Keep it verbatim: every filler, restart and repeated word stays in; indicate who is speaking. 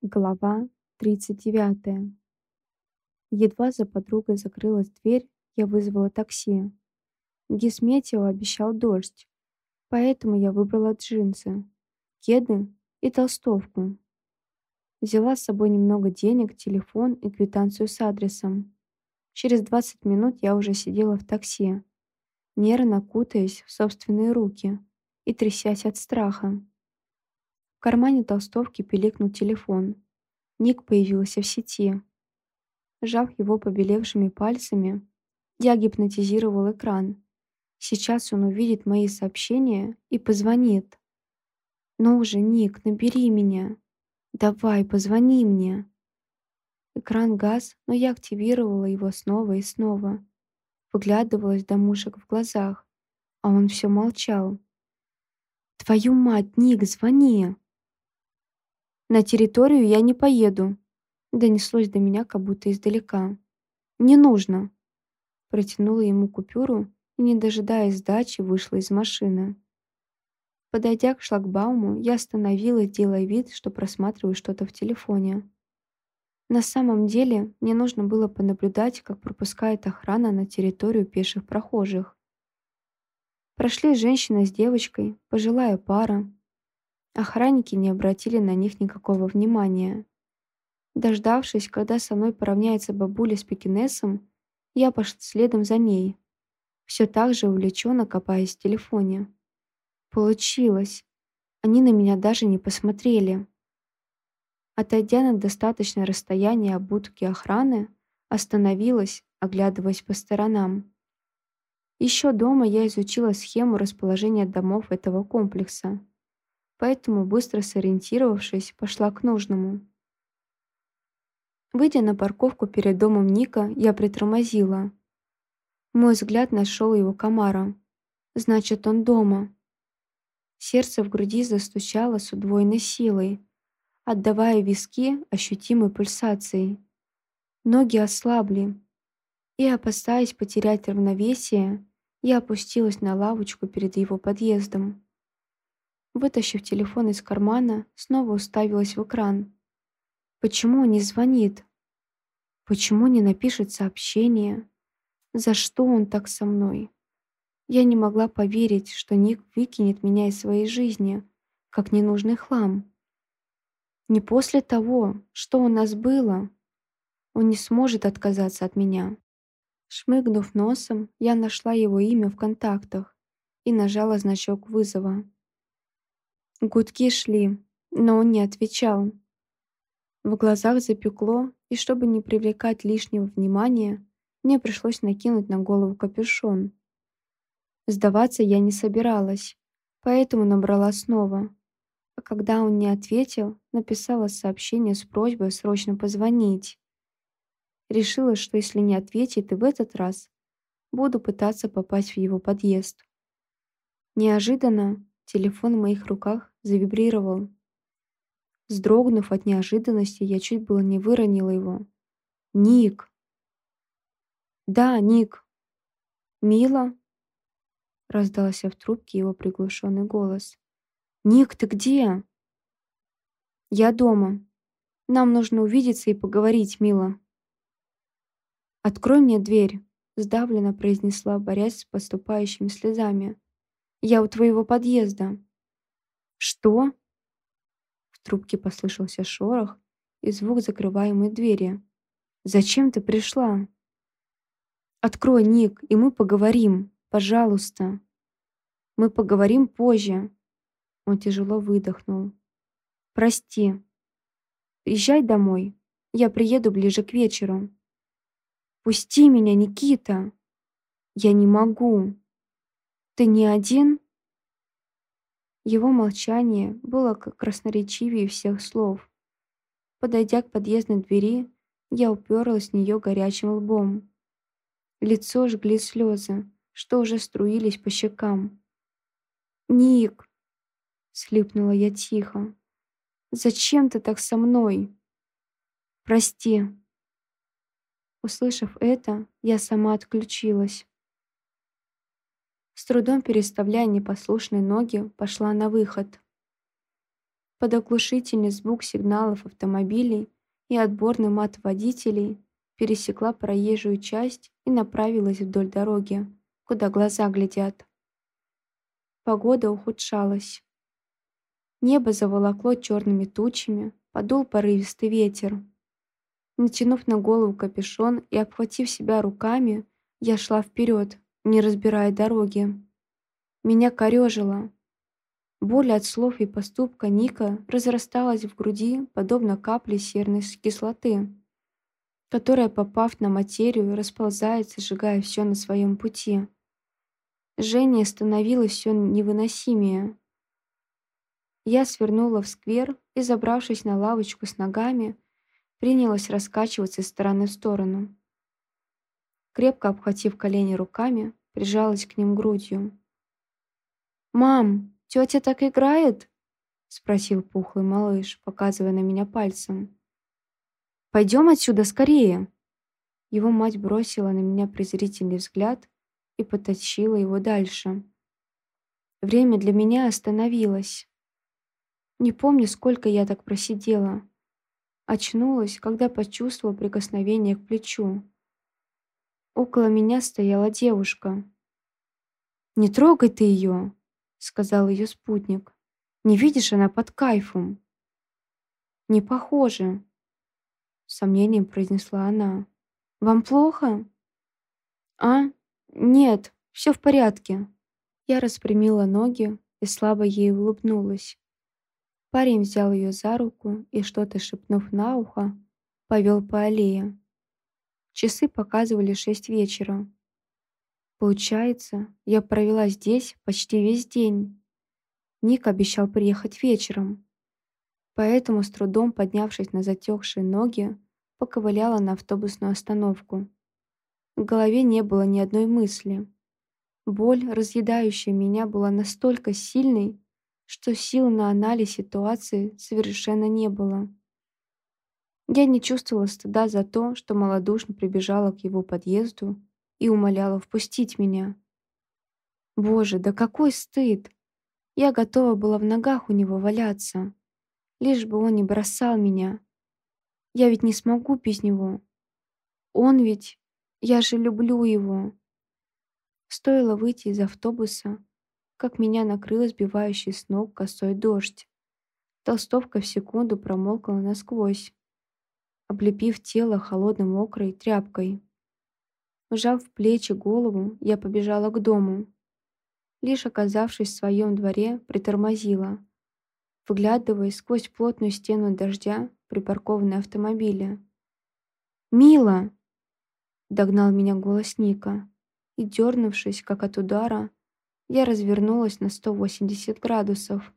Speaker 1: Глава тридцать девятая. Едва за подругой закрылась дверь, я вызвала такси. Гисметео обещал дождь, поэтому я выбрала джинсы, кеды и толстовку. Взяла с собой немного денег, телефон и квитанцию с адресом. Через двадцать минут я уже сидела в такси, нервно кутаясь в собственные руки и трясясь от страха. В кармане толстовки пиликнул телефон. Ник появился в сети. Сжав его побелевшими пальцами, я гипнотизировал экран. Сейчас он увидит мои сообщения и позвонит. «Ну уже, Ник, набери меня. Давай, позвони мне». Экран гас, но я активировала его снова и снова. Выглядывалась до мушек в глазах, а он все молчал. «Твою мать, Ник, звони!» «На территорию я не поеду», — донеслось до меня как будто издалека. «Не нужно». Протянула ему купюру и, не дожидаясь сдачи, вышла из машины. Подойдя к шлагбауму, я остановилась, делая вид, что просматриваю что-то в телефоне. На самом деле, мне нужно было понаблюдать, как пропускает охрана на территорию пеших прохожих. Прошли женщина с девочкой, пожилая пара. Охранники не обратили на них никакого внимания. Дождавшись, когда со мной поравняется бабуля с пекинесом, я пошла следом за ней, все так же увлеченно копаясь в телефоне. Получилось. Они на меня даже не посмотрели. Отойдя на достаточное расстояние от будки охраны, остановилась, оглядываясь по сторонам. Еще дома я изучила схему расположения домов этого комплекса, поэтому, быстро сориентировавшись, пошла к нужному. Выйдя на парковку перед домом Ника, я притормозила. Мой взгляд нашел его комара. Значит, он дома. Сердце в груди застучало с удвоенной силой, отдавая виски ощутимой пульсацией. Ноги ослабли, и, опасаясь потерять равновесие, я опустилась на лавочку перед его подъездом. Вытащив телефон из кармана, снова уставилась в экран. Почему он не звонит? Почему не напишет сообщение? За что он так со мной? Я не могла поверить, что Ник выкинет меня из своей жизни, как ненужный хлам. Не после того, что у нас было. Он не сможет отказаться от меня. Шмыгнув носом, я нашла его имя в контактах и нажала значок вызова. Гудки шли, но он не отвечал. В глазах запекло, и чтобы не привлекать лишнего внимания, мне пришлось накинуть на голову капюшон. Сдаваться я не собиралась, поэтому набрала снова. А когда он не ответил, написала сообщение с просьбой срочно позвонить. Решила, что если не ответит и в этот раз, буду пытаться попасть в его подъезд. Неожиданно телефон в моих руках завибрировал. Вздрогнув от неожиданности, я чуть было не выронила его. «Ник!» «Да, Ник!» «Мила?» — раздался в трубке его приглушенный голос. «Ник, ты где?» «Я дома. Нам нужно увидеться и поговорить, Мила». «Открой мне дверь», — сдавленно произнесла, борясь с подступающими слезами. «Я у твоего подъезда». «Что?» В трубке послышался шорох и звук закрываемой двери. «Зачем ты пришла?» «Открой, Ник, и мы поговорим. Пожалуйста». «Мы поговорим позже». Он тяжело выдохнул. «Прости. Езжай домой. Я приеду ближе к вечеру». «Пусти меня, Никита!» «Я не могу». «Ты не один?» Его молчание было как красноречивее всех слов. Подойдя к подъездной двери, я уперлась в нее горячим лбом. Лицо жгли слезы, что уже струились по щекам. «Ник!» — всхлипнула я тихо. «Зачем ты так со мной?» «Прости». Услышав это, я сама отключилась. С трудом переставляя непослушные ноги, пошла на выход. Под оглушительный звук сигналов автомобилей и отборный мат водителей пересекла проезжую часть и направилась вдоль дороги, куда глаза глядят. Погода ухудшалась. Небо заволокло черными тучами, подул порывистый ветер. Натянув на голову капюшон и обхватив себя руками, я шла вперед, не разбирая дороги. Меня корёжило. Боль от слов и поступка Ника разрасталась в груди, подобно капле серной кислоты, которая, попав на материю, расползается, сжигая все на своем пути. Жжение становилось все невыносимее. Я свернула в сквер и, забравшись на лавочку с ногами, принялась раскачиваться из стороны в сторону. Крепко обхватив колени руками, прижалась к ним грудью. «Мам, тетя так играет?» — спросил пухлый малыш, показывая на меня пальцем. «Пойдем отсюда скорее!» Его мать бросила на меня презрительный взгляд и потащила его дальше. Время для меня остановилось. Не помню, сколько я так просидела. Очнулась, когда почувствовала прикосновение к плечу. Около меня стояла девушка. «Не трогай ты ее!» — сказал ее спутник. «Не видишь, она под кайфом». «Не похоже», — с сомнением произнесла она. «Вам плохо?» «А? Нет, все в порядке». Я распрямила ноги и слабо ей улыбнулась. Парень взял ее за руку и, что-то шепнув на ухо, повел по аллее. Часы показывали шесть вечера. Получается, я провела здесь почти весь день. Ник обещал приехать вечером. Поэтому, с трудом поднявшись на затекшие ноги, поковыляла на автобусную остановку. В голове не было ни одной мысли. Боль, разъедающая меня, была настолько сильной, что сил на анализ ситуации совершенно не было. Я не чувствовала стыда за то, что малодушно прибежала к его подъезду и умоляла впустить меня. Боже, да какой стыд! Я готова была в ногах у него валяться, лишь бы он не бросал меня. Я ведь не смогу без него. Он ведь... Я же люблю его. Стоило выйти из автобуса, как меня накрыл сбивающий с ног косой дождь. Толстовка в секунду промокла насквозь, облепив тело холодной мокрой тряпкой. Сжав в плечи голову, я побежала к дому. Лишь оказавшись в своем дворе, притормозила, выглядывая сквозь плотную стену дождя припаркованные автомобили. «Мила!» — догнал меня голос Ника, и, дернувшись, как от удара, я развернулась на сто восемьдесят градусов.